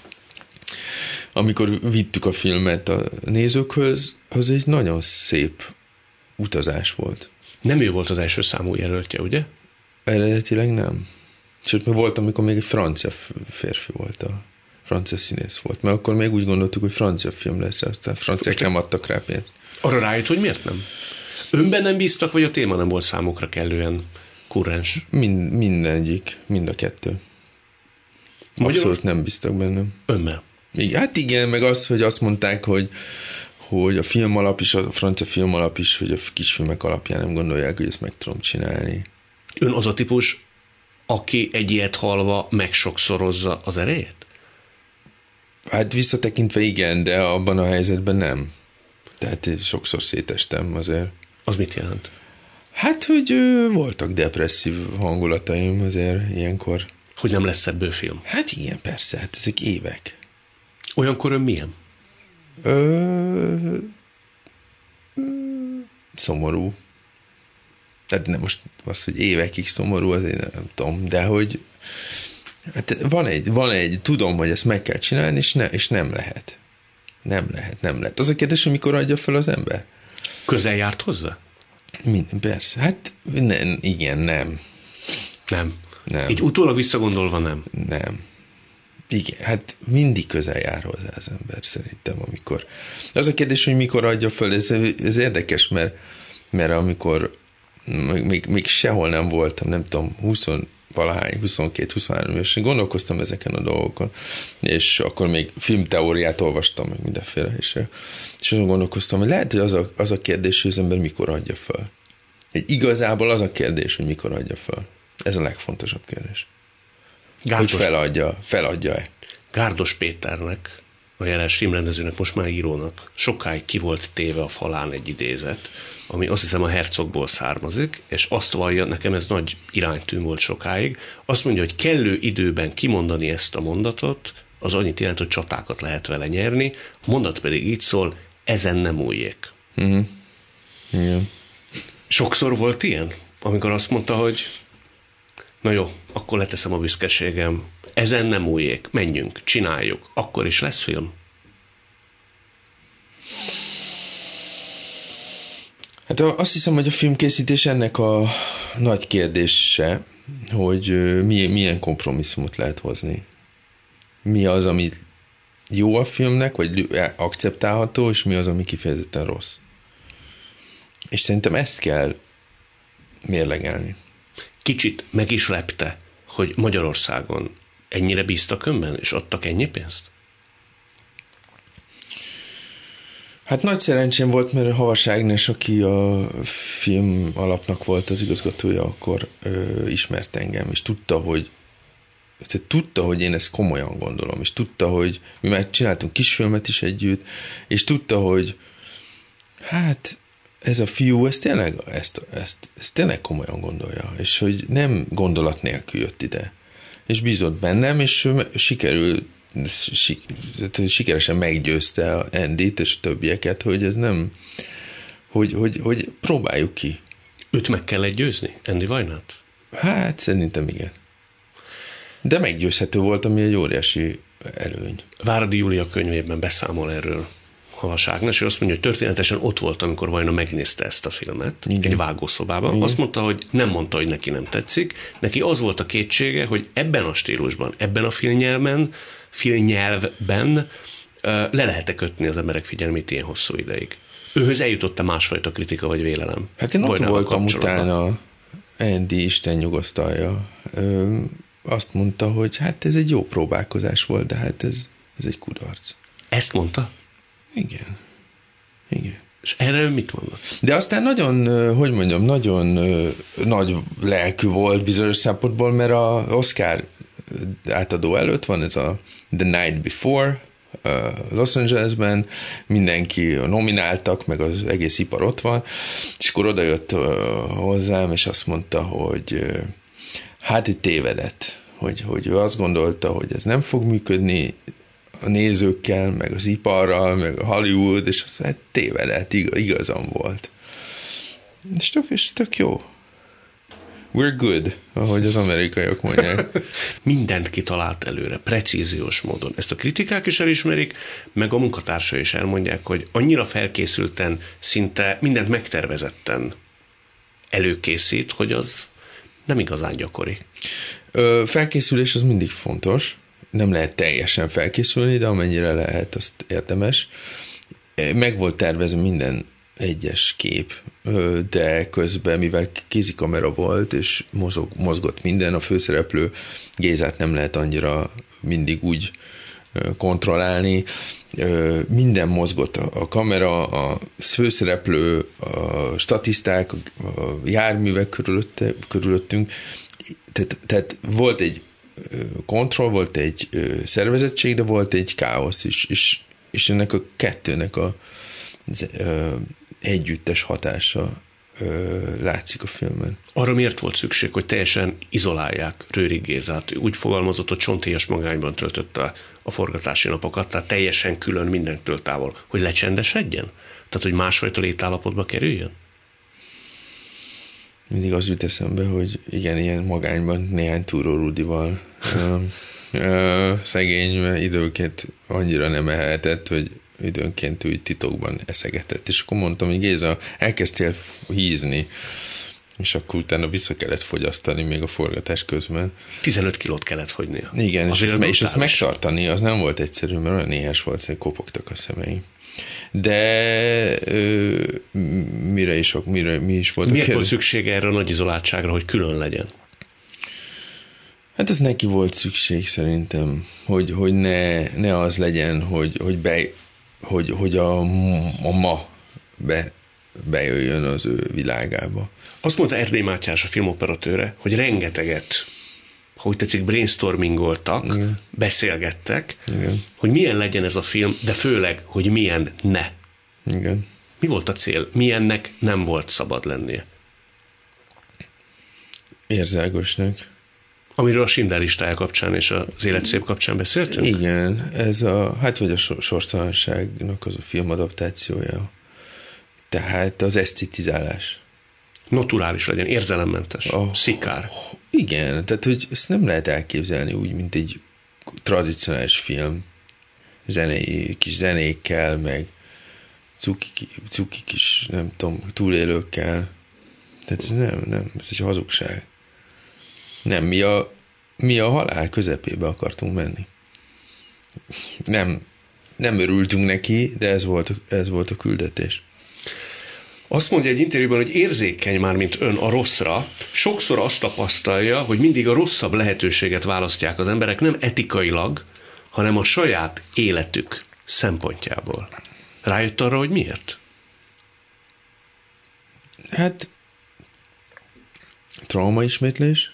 amikor vittük a filmet a nézőkhöz, az egy nagyon szép utazás volt. Nem ő volt az első számú jelöltje, ugye? Eredetileg nem. Sőt, mert volt, amikor még egy francia férfi volt, a francia színész volt. Mert akkor még úgy gondoltuk, hogy francia film lesz, aztán franciák nem adtak rá pénzt. Arra rájött, hogy miért nem? Önben nem bíztak, vagy a téma nem volt számukra kellően kurrens? Mindegyik, mind a kettő. Abszolút nem bíztak bennem. Önben? Igen, hát igen, meg az, hogy azt mondták, hogy a film alap is, a francia film alap is, hogy a kisfilmek alapján nem gondolják, hogy ezt meg tudom csinálni. Ön az a típus, aki egy ilyet hallva megsokszorozza az erejét? Hát visszatekintve igen, de abban a helyzetben nem. Tehát sokszor szétestem azért. Az mit jelent? Hát, hogy voltak depresszív hangulataim azért ilyenkor. Hogy nem lesz ebből film? Hát igen, persze, hát ezek évek. Olyankor ön milyen? Szomorú. Tehát nem most azt, hogy évekig szomorú, azért nem tudom, de hogy hát van egy, tudom, hogy ezt meg kell csinálni, és nem lehet. Nem lehet. Az a kérdés, hogy mikor adja fel az ember? Közel járt hozzá? Persze. Hát igen, nem. Nem. Így utólag visszagondolva nem. Nem. Igen, hát mindig közel jár hozzá az ember szerintem, amikor. Az a kérdés, hogy mikor adja föl, ez érdekes, mert amikor még sehol nem voltam, nem tudom, 20-valahány, 22-23 évesen gondolkoztam ezeken a dolgokon, és akkor még filmteóriát olvastam, meg mindenféle, és azon gondolkoztam, hogy lehet, hogy az a kérdés, hogy az ember mikor adja föl. Igazából az a kérdés, hogy mikor adja föl. Ez a legfontosabb kérdés. Hogy feladja-e. Gárdos Péternek, a jeles filmrendezőnek, most már írónak sokáig ki volt téve a falán egy idézet, ami azt hiszem a Herzogból származik, és azt vallja, nekem ez nagy iránytűn volt sokáig, azt mondja, hogy kellő időben kimondani ezt a mondatot, az annyit jelent, hogy csatákat lehet vele nyerni, a mondat pedig így szól, ezen nem újjék. Mm-hmm. Igen. Sokszor volt ilyen, amikor azt mondta, hogy na jó, akkor leteszem a büszkeségem, ezen nem újjék, menjünk, csináljuk, akkor is lesz film? Hát azt hiszem, hogy a filmkészítés ennek a nagy kérdése, hogy milyen kompromisszumot lehet hozni. Mi az, ami jó a filmnek, vagy akceptálható, és mi az, ami kifejezetten rossz. És szerintem ezt kell mérlegelni. Kicsit meg is lepte, hogy Magyarországon Ennyire bíztak önben, és adtak ennyi pénzt? Hát nagy szerencsém volt, mert Havas Ágnes, aki a film alapnak volt az igazgatója, akkor ismert engem, és tudta, hogy én ezt komolyan gondolom, és tudta, hogy mi már csináltunk kisfilmet is együtt, és tudta, hogy hát ez a fiú, ezt tényleg komolyan gondolja, és hogy nem gondolat nélkül jött ide. És bízott bennem, és sikeresen meggyőzte Andyt és a többieket, hogy ez nem, hogy próbáljuk ki. Őt meg kellett győzni, Andy Vajnát? Hát szerintem igen. De meggyőzhető volt, ami egy óriási előny. Váradi Júlia könyvében beszámol erről Havas Ágnes, és azt mondja, hogy történetesen ott volt, amikor Vajna megnézte ezt a filmet, egy vágószobában. Igen. Azt mondta, hogy nem mondta, hogy neki nem tetszik. Neki az volt a kétsége, hogy ebben a stílusban, ebben a filmnyelvben le lehet-e kötni az emberek figyelmét ilyen hosszú ideig. Őhöz eljutott-e másfajta kritika vagy vélelem? Hát én ott voltam utána, Andy, Isten nyugosztalja. Azt mondta, hogy hát ez egy jó próbálkozás volt, de hát ez egy kudarc. Ezt mondta? Igen. És erre mit mondott? De aztán nagyon nagy lelkű volt bizonyos szempontból, mert az Oscar átadó előtt van ez a The Night Before Los Angelesben, mindenki nomináltak, meg az egész ipar ott van, és akkor odajött hozzám, és azt mondta, hogy hát egy tévedett, hogy ő azt gondolta, hogy ez nem fog működni a nézőkkel, meg az iparral, meg a Hollywood, és azt hát tévedett, igazam volt. És tök jó. We're good, ahogy az amerikaiak mondják. Mindent kitalált előre, precíziós módon. Ezt a kritikák is elismerik, meg a munkatársai is elmondják, hogy annyira felkészülten, szinte mindent megtervezetten előkészít, hogy az nem igazán gyakori. Felkészülés az mindig fontos. Nem lehet teljesen felkészülni, de amennyire lehet, azt érdemes. Meg volt tervezve minden egyes kép, de közben, mivel kézikamera volt, és mozgott minden, a főszereplő Gézát nem lehet annyira mindig úgy kontrollálni. Minden mozgott, a kamera, a főszereplő, a statiszták, a járművek körülöttünk. Tehát volt egy kontroll, volt egy szervezettség, de volt egy káosz is, és ennek a kettőnek az együttes hatása látszik a filmen. Arra miért volt szükség, hogy teljesen izolálják Rőrig Gézát? Úgy fogalmazott, hogy csontélyes magányban töltötte a forgatási napokat, tehát teljesen külön, mindentől távol. Hogy lecsendesedjen? Tehát, hogy másfajta létállapotba kerüljön? Mindig az jut eszembe, hogy igen, ilyen magányban néhány Túró Rudival szegény időnként annyira nem ehetett, hogy időnként úgy titokban eszegetett. És akkor mondtam, hogy Géza, elkezdtél hízni, és akkor utána vissza kellett fogyasztani még a forgatás közben. 15 kilót kellett fogynia. Igen, és ezt megtartani, az nem volt egyszerű, mert olyan néhes volt, hogy kopogtak a szemeim. De mi is volt a miért volt szüksége erre a nagy izoláltságra, hogy külön legyen? Hát ez neki volt szükség szerintem, hogy ne az legyen, hogy a ma bejöjjön az ő világába. Azt mondta Erdély Mátyás, a filmoperatőre, hogy rengeteget, ha úgy tetszik, brainstormingoltak, igen, beszélgettek, igen, hogy milyen legyen ez a film, de főleg, hogy milyen ne. Igen. Mi volt a cél? Milyennek nem volt szabad lennie? Érzelgősnek. Amiről a Schindler listája kapcsán és az Élet szép kapcsán beszéltünk? Igen, ez vagy a sorstalanságnak az a filmadaptációja. Tehát az esztetizálás. Naturális legyen, érzelemmentes, szikár. Igen, tehát hogy ezt nem lehet elképzelni úgy, mint egy tradicionális film, kis zenékkel, meg cuki kis, nem tudom, túlélőkkel. Tehát ez nem, ez egy hazugság. Nem, mi a halál közepébe akartunk menni. Nem örültünk neki, de ez volt a küldetés. Azt mondja egy interjúban, hogy érzékeny már, mint ön a rosszra. Sokszor azt tapasztalja, hogy mindig a rosszabb lehetőséget választják az emberek, nem etikailag, hanem a saját életük szempontjából. Rájött arra, hogy miért? Hát traumaismétlés.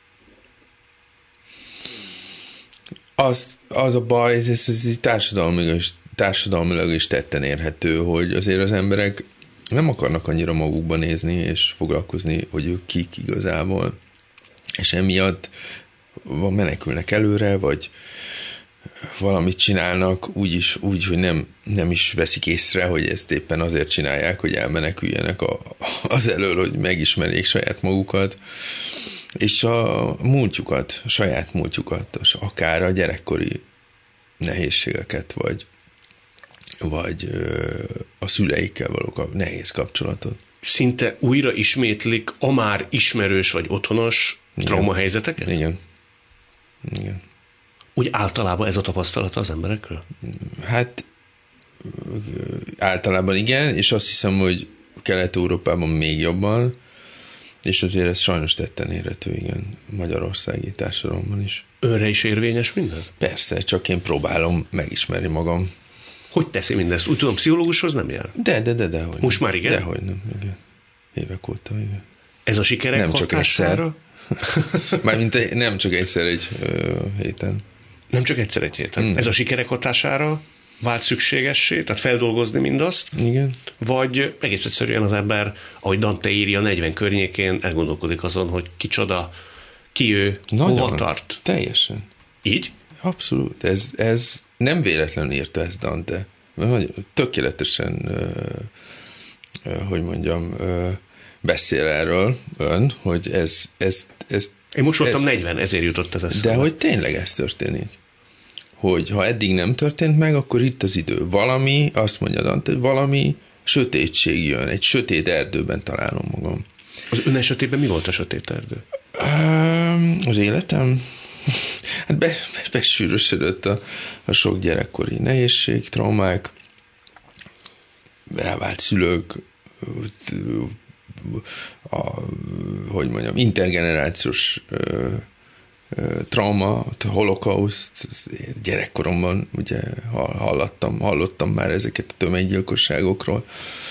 Az a baj, ez társadalmilag is tetten érhető, hogy azért az emberek nem akarnak annyira magukba nézni és foglalkozni, hogy ők kik igazából. És emiatt menekülnek előre, vagy valamit csinálnak úgy, hogy nem is veszik észre, hogy ezt éppen azért csinálják, hogy elmeneküljenek az elől, hogy megismerjék saját magukat, és a saját múltjukat, akár a gyerekkori nehézségeket, vagy a szüleikkel való nehéz kapcsolatot. Szinte újra ismétlik a már ismerős vagy otthonos traumahelyzeteket? Igen. Úgy általában ez a tapasztalata az emberekről? Hát általában igen, és azt hiszem, hogy Kelet-Európában még jobban, és azért ez sajnos tetten érhető, igen, magyarországi társadalomban is. Önre is érvényes mindez? Persze, csak én próbálom megismerni magam. Hogy teszi mindezt? Úgy tudom, pszichológushoz nem jár? De. Most már igen? Dehogy nem, igen. Évek óta, igen. Ez a sikerek nem hatására? Mármint nem csak egyszer egy héten. Nem csak egyszer egy héten. Ez a sikerek hatására vált szükségessé, tehát feldolgozni mindazt? Igen. Vagy egész egyszerűen az ember, ahogy Dante írja 40 környékén, elgondolkodik azon, hogy kicsoda, ki ő, hova tart. Teljesen. Így? Abszolút. Ez nem véletlenül írta ezt Dante. Tökéletesen, hogy mondjam, beszél erről ön, hogy ez én most voltam 40, ezért jutott ez eszembe. De hogy tényleg ez történik. Hogy ha eddig nem történt meg, akkor itt az idő. Valami, azt mondja Dante, hogy valami sötétség jön. Egy sötét erdőben találom magam. Az ön esetében mi volt a sötét erdő? Az életem? Hát besűrösödött a sok gyerekkori nehézség, traumák, elvált szülők, intergenerációs trauma, holokauszt, gyerekkoromban ugye hallottam már ezeket a tömeggyilkosságokról.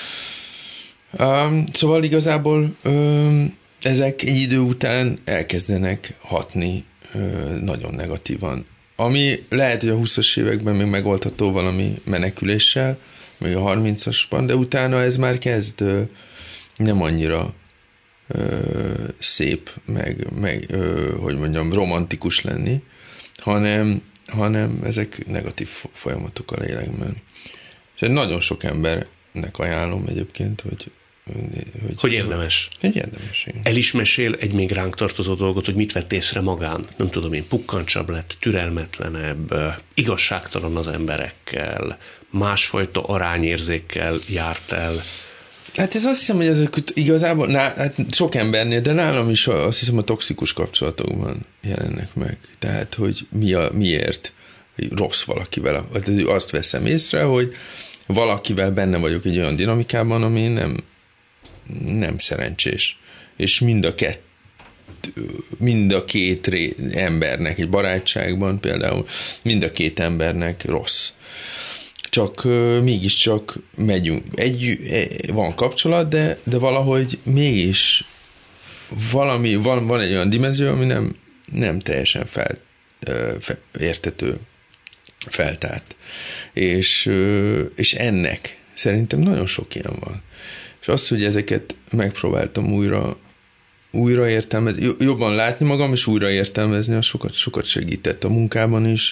Szóval igazából ezek egy idő után elkezdenek hatni nagyon negatívan. Ami lehet, hogy a 20-as években még megoldható valami meneküléssel, még a 30-asban, de utána ez már kezd nem annyira szép, meg hogy mondjam, romantikus lenni, hanem ezek negatív folyamatok a lélekben. És nagyon sok embernek ajánlom egyébként, hogy érdemes. Hogy érdemes, igen. El is mesél egy még ránk tartozó dolgot, hogy mit vett észre magán. Nem tudom én, pukkantsabb lett, türelmetlenebb, igazságtalan az emberekkel, másfajta arányérzékkel járt el. Hát ez azt hiszem, hogy ezek igazából hát sok embernél, de nálam is azt hiszem a toxikus kapcsolatokban jelennek meg. Tehát, hogy miért rossz valakivel. Azt veszem észre, hogy valakivel benne vagyok egy olyan dinamikában, ami nem szerencsés. És mind a két embernek, egy barátságban például, mind a két embernek rossz. Csak mégiscsak megyünk. Van kapcsolat, de valahogy mégis van egy olyan dimenzió, ami nem teljesen értető, feltárt. És ennek szerintem nagyon sok ilyen van. És az, hogy ezeket megpróbáltam újra értelmezni, jobban látni magam, és újra értelmezni, az sokat segített a munkában is,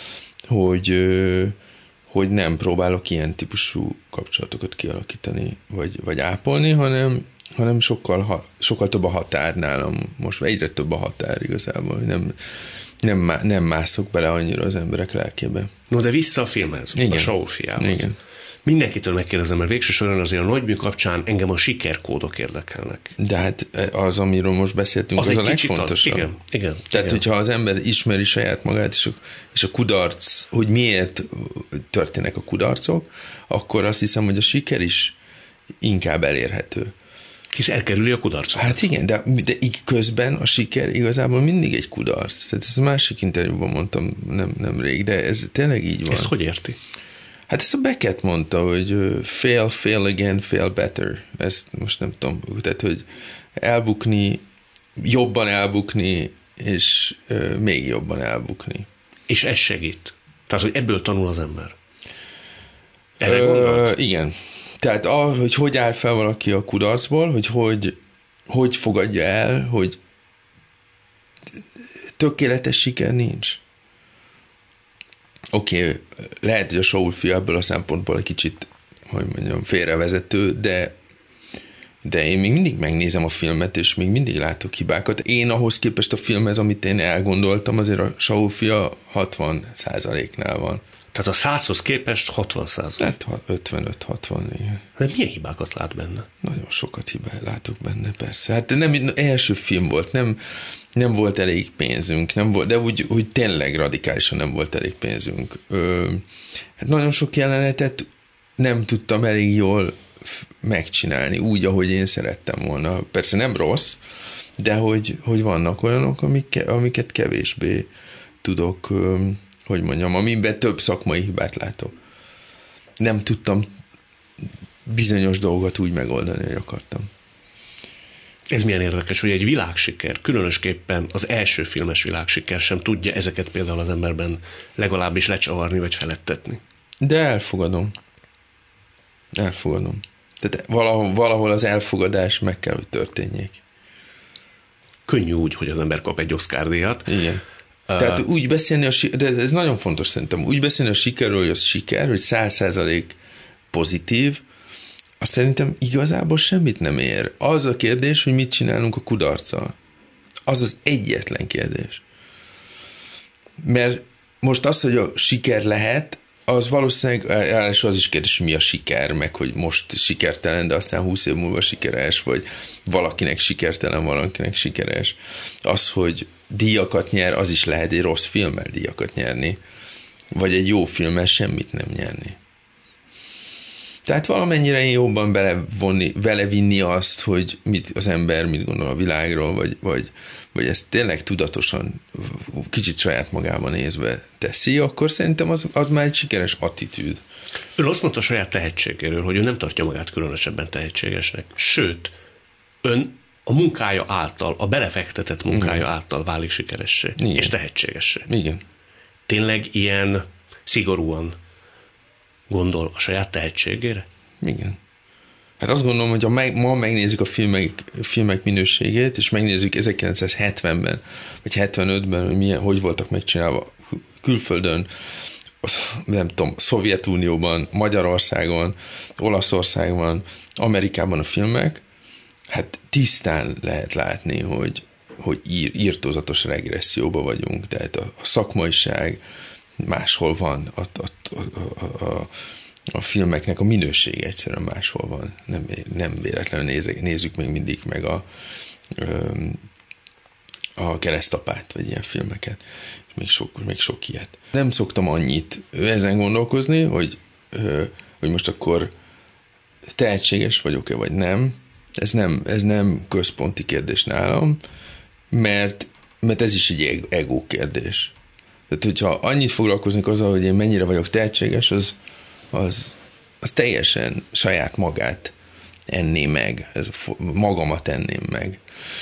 hogy nem próbálok ilyen típusú kapcsolatokat kialakítani, vagy ápolni, hanem sokkal több a határ nálam. Most egyre több a határ igazából. Nem mászok bele annyira az emberek lelkébe. No, de vissza a filmhez, igen. A Saul fiához. Igen. Mindenkitől megkérdezem, mert végső soron azért a nagymű kapcsán engem a sikerkódok érdekelnek. De hát az, amiről most beszéltünk, az a legfontosabb. Igen. Tehát, hogyha az ember ismeri saját magát, és a kudarc, hogy miért történnek a kudarcok, akkor azt hiszem, hogy a siker is inkább elérhető. Hisz elkerüli a kudarcot. Hát igen, de közben a siker igazából mindig egy kudarc. Tehát ezt a másik interjúban mondtam nem rég, de ez tényleg így van. Ezt hogy érti? Hát ezt a Beckett mondta, hogy fail again, fail better. Ezt most nem tudom. Tehát, hogy elbukni, jobban elbukni, és még jobban elbukni. És ez segít. Tehát, hogy ebből tanul az ember. Igen. Tehát hogy áll fel valaki a kudarcból, hogy fogadja el, hogy tökéletes siker nincs. Oké, lehet, hogy a Saul fia ebből a szempontból egy kicsit, hogy mondjam, félrevezető, de én még mindig megnézem a filmet, és még mindig látok hibákat. Én ahhoz képest a filmhez, amit én elgondoltam, azért a Saul fia 60%-nál van. Tehát a 100-hoz képest 60%. Hát 55-60, igen. De milyen hibákat lát benne? Nagyon sokat hibát látok benne, persze. Hát nem első film volt, nem volt elég pénzünk, nem volt, de úgy tényleg radikálisan nem volt elég pénzünk. Hát nagyon sok jelenetet nem tudtam elég jól megcsinálni, úgy, ahogy én szerettem volna. Persze nem rossz, de hogy vannak olyanok, amiket kevésbé tudok, hogy mondjam, amiben több szakmai hibát látok. Nem tudtam bizonyos dolgot úgy megoldani, hogy akartam. Ez milyen érdekes, hogy egy világsiker, különösképpen az első filmes világsiker sem tudja ezeket például az emberben legalábbis lecsavarni vagy felettetni. De elfogadom. Tehát valahol az elfogadás meg kell, hogy történjék. Könnyű úgy, hogy az ember kap egy Oscar-díjat. Igen. Tehát úgy beszélni, de ez nagyon fontos szerintem, úgy beszélni a sikerről, hogy az siker, hogy 100% pozitív, azt szerintem igazából semmit nem ér. Az a kérdés, hogy mit csinálunk a kudarccal. Az az egyetlen kérdés. Mert most az, hogy a siker lehet, az valószínűleg, és az is kérdés, hogy mi a siker, meg hogy most sikertelen, de aztán 20 év múlva sikeres, vagy valakinek sikertelen, valakinek sikeres. Az, hogy díjakat nyer, az is lehet egy rossz filmmel díjakat nyerni, vagy egy jó filmmel semmit nem nyerni. Tehát valamennyire jobban belevinni azt, hogy az ember mit gondol a világról, vagy ezt tényleg tudatosan, kicsit saját magában nézve teszi, akkor szerintem az már egy sikeres attitűd. Ön azt mondta a saját tehetségéről, hogy ő nem tartja magát különösebben tehetségesnek. Sőt, ön a munkája által, a belefektetett munkája által válik sikeressé, és tehetségessé. Igen. Tényleg ilyen szigorúan gondol a saját tehetségére? Igen. Hát azt gondolom, hogy ma megnézzük a filmek minőségét, és megnézzük 1970-ben, vagy 75-ben, hogy voltak megcsinálva külföldön, nem tudom, Szovjetunióban, Magyarországon, Olaszországban, Amerikában a filmek, hát tisztán lehet látni, hogy írtózatos regresszióba vagyunk, tehát a szakmaiság máshol van, a filmeknek a minősége egyszerűen máshol van. Nem véletlenül nézzük még mindig meg a Keresztapát, vagy ilyen filmeket. Még sok ilyet. Nem szoktam annyit ezen gondolkozni, hogy most akkor tehetséges vagyok-e, vagy nem. Ez nem központi kérdés nálam, mert ez is egy ego kérdés. Tehát, hogyha annyit foglalkoznék azzal, hogy én mennyire vagyok tehetséges, az teljesen saját magát enné meg, magamat enném meg.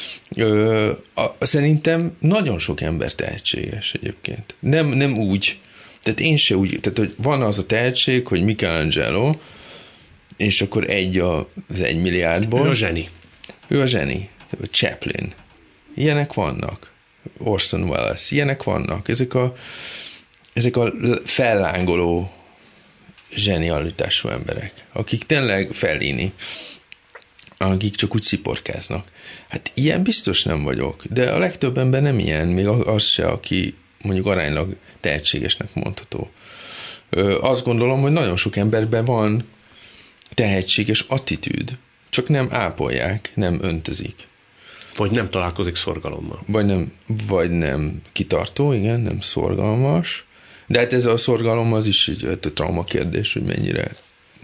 Szerintem nagyon sok ember tehetséges egyébként. Nem úgy, tehát én se úgy, tehát hogy van az a tehetség, hogy Michelangelo, és akkor az 1 milliárdból. Ő a zseni. Chaplin. Ilyenek vannak. Orson Welles. Ilyenek vannak. Ezek a fellángoló zsenialitású emberek, akik tényleg Fellini, akik csak úgy sziporkáznak. Hát ilyen biztos nem vagyok, de a legtöbb ember nem ilyen, még az se, aki mondjuk aránylag tehetségesnek mondható. Azt gondolom, hogy nagyon sok emberben van tehetséges attitűd, csak nem ápolják, nem öntözik. Vagy nem találkozik szorgalommal. Vagy nem kitartó, igen, nem szorgalmas. De hát ez a szorgalom az is egy trauma kérdés, hogy mennyire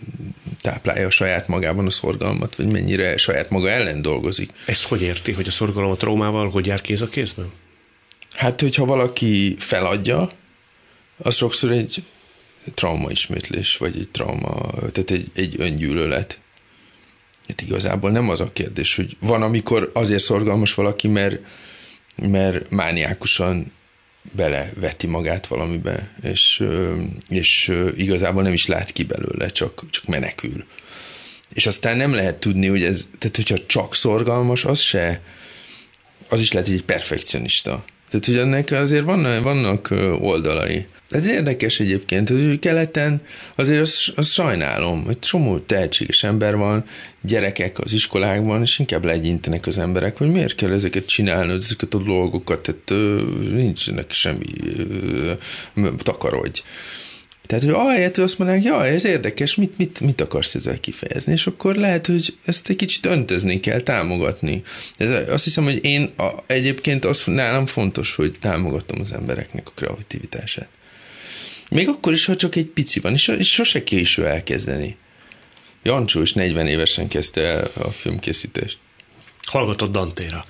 táplálja saját magában a szorgalmat, vagy mennyire saját maga ellen dolgozik. Ezt hogy érti, hogy a szorgalom a traumával hogy jár kéz a kézben? Hát, hogyha valaki feladja, az sokszor egy traumaismétlés, vagy egy tehát egy öngyűlölet. Hát igazából nem az a kérdés, hogy van, amikor azért szorgalmas valaki, mert mániákusan beleveti magát valamibe, és igazából nem is lát ki belőle, csak menekül. És aztán nem lehet tudni, hogy tehát hogyha csak szorgalmas, az is lehet, hogy egy perfekcionista. Tehát, hogy ennek azért vannak oldalai. Ez érdekes egyébként, hogy keleten azért azt sajnálom, hogy csomó tehetséges ember van, gyerekek az iskolákban, és inkább legyintenek az emberek, hogy miért kell ezeket csinálni, ezeket a dolgokat, tehát nincsenek semmi takarodj. Tehát, hogy ahelyett, hogy azt mondják, jaj, ez érdekes, mit akarsz ezzel kifejezni, és akkor lehet, hogy ezt egy kicsit öntözni kell, támogatni. Azt hiszem, hogy egyébként nálam fontos, hogy támogatom az embereknek a kreativitását. Még akkor is, ha csak egy pici van, és sose késő elkezdeni. Jancsó is 40 évesen kezdte el a filmkészítést. Hallgatott Dantéra.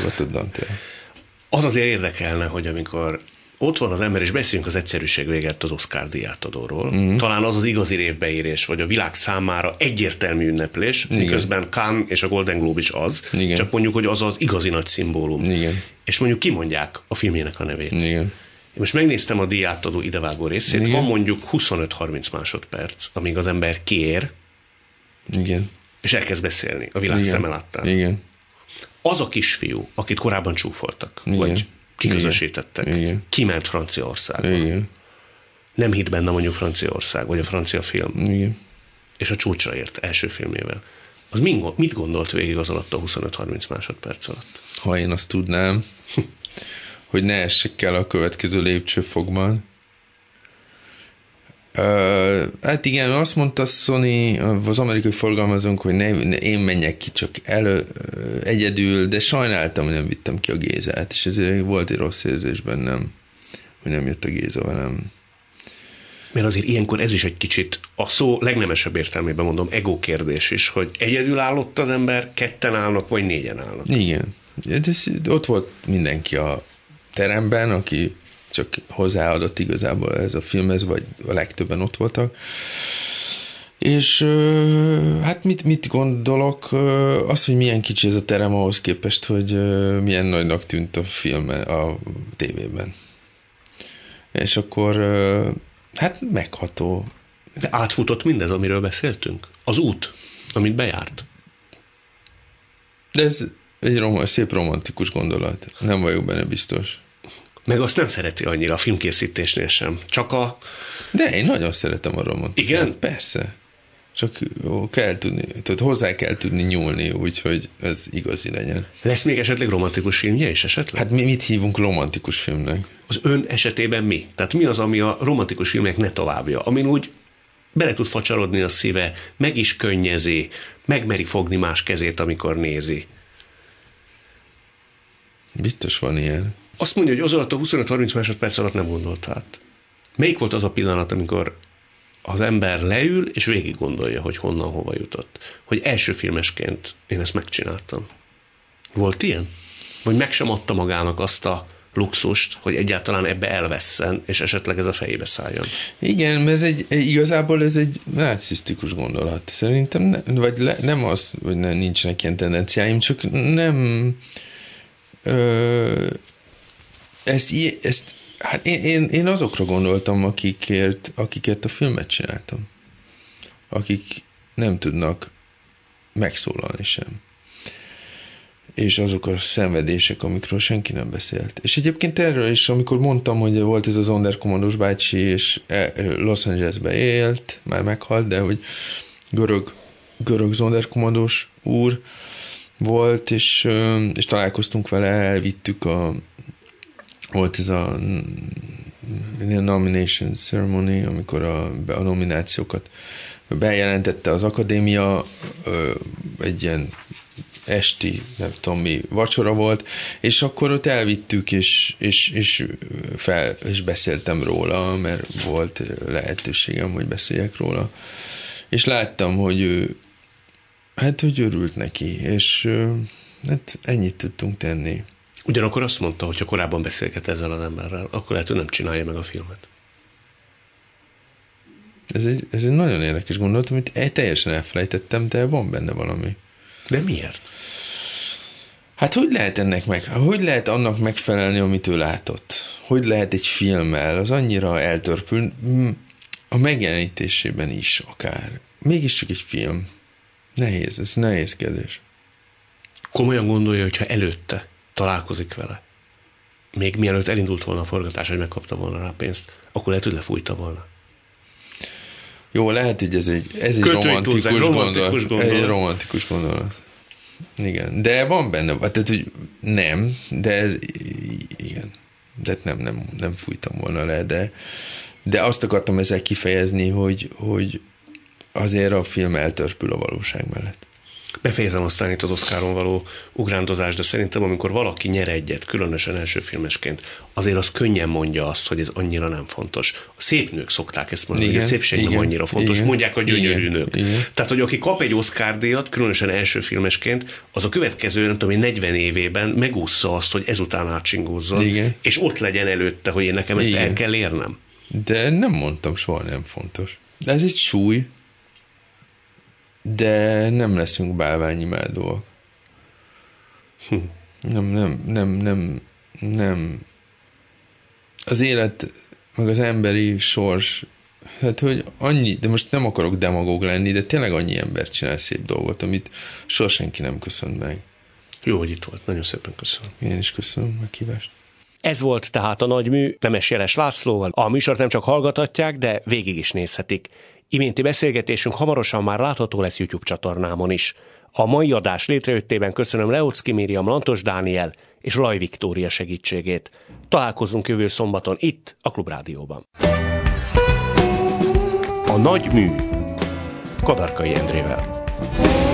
Az azért érdekelne, hogy amikor ott van az ember, és beszéljünk az egyszerűség véget az Oscar díjátadóról. Talán az igazi révbeírés, vagy a világ számára egyértelmű ünneplés, miközben Cannes és a Golden Globe is az, igen. Csak mondjuk, hogy az az igazi nagy szimbólum. Igen. És mondjuk kimondják a filmjének a nevét. Igen. Én most megnéztem a díjátadó idevágó részét, igen. Van mondjuk 25-30 másodperc, amíg az ember kér, igen. És elkezd beszélni a világ szeme láttán. Igen. Az a kisfiú, akit korábban csúfoltak, igen. Vagy kiközösítettek, igen. Kiment Franciaországba. Igen. Nem hitt benne mondjuk Franciaország, vagy a francia film. Igen. És a csúcsra ért első filmjével. Az mit gondolt végig az alatt a 25-30 másodperc alatt? Ha én azt tudnám, hogy ne essek el a következő lépcsőfokban. Hát igen, azt mondta Sony, az amerikai forgalmazónk, hogy én menjek ki csak egyedül, de sajnáltam, hogy nem vittem ki a Gézát, és ezért volt egy rossz érzés bennem, hogy nem jött a Géza velem. Mert azért ilyenkor ez is egy kicsit, a szó legnemesebb értelmében mondom, ego kérdés is, hogy egyedül állott az ember, ketten állnak, vagy négyen állnak. Igen. Ott volt mindenki a teremben, aki csak hozzáadott igazából ez a filmhez, vagy a legtöbben ott voltak. És hát mit gondolok? Az, hogy milyen kicsi ez a terem ahhoz képest, hogy milyen nagynak tűnt a film a tévében. És akkor hát megható. De átfutott mindez, amiről beszéltünk? Az út, amit bejárt? De ez egy szép romantikus gondolat. Nem vagyok benne biztos. Meg azt nem szereti annyira a filmkészítésnél sem. Csak De én nagyon szeretem a romantikát. Igen? Persze. Csak kell tudni, tehát hozzá kell tudni nyúlni, úgyhogy ez igazi legyen. Lesz még esetleg romantikus filmje is esetleg? Hát mit hívunk romantikus filmnek? Az ön esetében mi? Tehát mi az, ami a romantikus filmek ne továbbja? Amin úgy bele tud facsarodni a szíve, meg is könnyezi, megmeri fogni más kezét, amikor nézi. Biztos van ilyen. Azt mondja, hogy az alatt a 25-30 másodperc alatt nem gondolt át. Melyik volt az a pillanat, amikor az ember leül, és végig gondolja, hogy honnan, hova jutott? Hogy első filmesként én ezt megcsináltam. Volt ilyen? Vagy meg sem adta magának azt a luxust, hogy egyáltalán ebbe elvesszen, és esetleg ez a fejébe szálljon. Igen, mert igazából ez egy narcisztikus gondolat. Szerintem nem az, hogy nincsenek ilyen tendenciáim, csak nem... Hát én azokra gondoltam, akiket a filmet csináltam. Akik nem tudnak megszólalni sem. És azok a szenvedések, amikről senki nem beszélt. És egyébként erről is, amikor mondtam, hogy volt ez a Sonderkommandos bácsi, és Los Angelesbe élt, már meghalt, de hogy görög Sonderkommandos úr volt, és találkoztunk vele, elvittük volt ez a nomination ceremony, amikor a nominációkat bejelentette az akadémia, egy ilyen esti, nem tudom mi, vacsora volt, és akkor ott elvittük, és beszéltem róla, mert volt lehetőségem, hogy beszéljek róla. És láttam, hogy ő, hogy örült neki, és hát ennyit tudtunk tenni. Ugyanakkor azt mondta, hogy ha korábban beszélget ezzel az emberrel, akkor lehet, hogy nem csinálja meg a filmet. Ez egy nagyon érdekes gondolat, amit teljesen elfelejtettem, de van benne valami. De miért? Hát hogy lehet annak megfelelni, amit ő látott? Hogy lehet egy filmmel, az annyira eltörpül, a megjelenítésében is akár. Mégiscsak egy film. Ez nehéz kérdés. Komolyan gondolja, hogyha előtte találkozik vele, még mielőtt elindult volna a forgatás, hogy megkapta volna rá pénzt, akkor lehet, hogy lefújta volna. Jó, lehet, hogy ez egy romantikus gondolat. Egy romantikus gondolat. Igen, de van benne, tehát, hogy nem, de ez, igen, de nem fújtam volna le, de azt akartam ezzel kifejezni, hogy azért a film eltörpül a valóság mellett. Befejezem aztán itt az Oscaron való ugrándozást, de szerintem amikor valaki nyer egyet, különösen első filmesként, azért az könnyen mondja azt, hogy ez annyira nem fontos. A szép nők szokták ezt mondani, hogy a szépség nem annyira fontos, mondják a gyönyörű nők. Tehát, hogy aki kap egy Oscar-díjat, különösen első filmesként, az a következő, nem tudom, 40 évében megúszza azt, hogy ezután átcsingózzon, és ott legyen előtte, hogy én nekem ezt el kell érnem. De nem mondtam, soha nem fontos. De ez egy súly, de nem leszünk bálványimádóak. Nem. Az élet, meg az emberi sors, hát hogy annyi, de most nem akarok demagóg lenni, de tényleg annyi ember csinál szép dolgot, amit soha senki nem köszönt meg. Jó, hogy itt volt. Nagyon szépen köszönöm. Én is köszönöm a kívást. Ez volt tehát a Nagy Mű Nemes Jeles Lászlóval. A műsort nem csak hallgathatják, de végig is nézhetik. Iménti beszélgetésünk hamarosan már látható lesz YouTube csatornámon is. A mai adás létrejöttében köszönöm Leocki Miriam, Lantos Dániel és Laj Viktória segítségét. Találkozunk jövő szombaton itt, a Klubrádióban. A Nagy Mű Kadarkai Endrével.